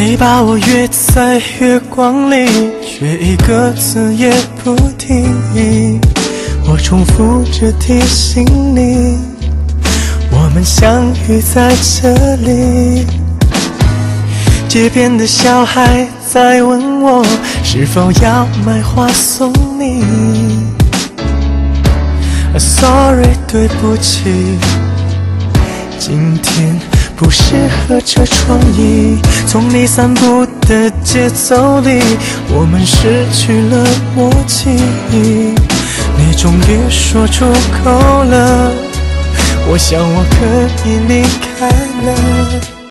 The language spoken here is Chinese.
你把我约在月光里，却一个字也不提。我重复着提醒你，我们相遇在这里。街边的小孩在问我，是否要买花送你。Sorry， 对不起，今天不适合这创意。从你散步的节奏里，我们失去了默契。你终于说出口了，我想我可以离开了。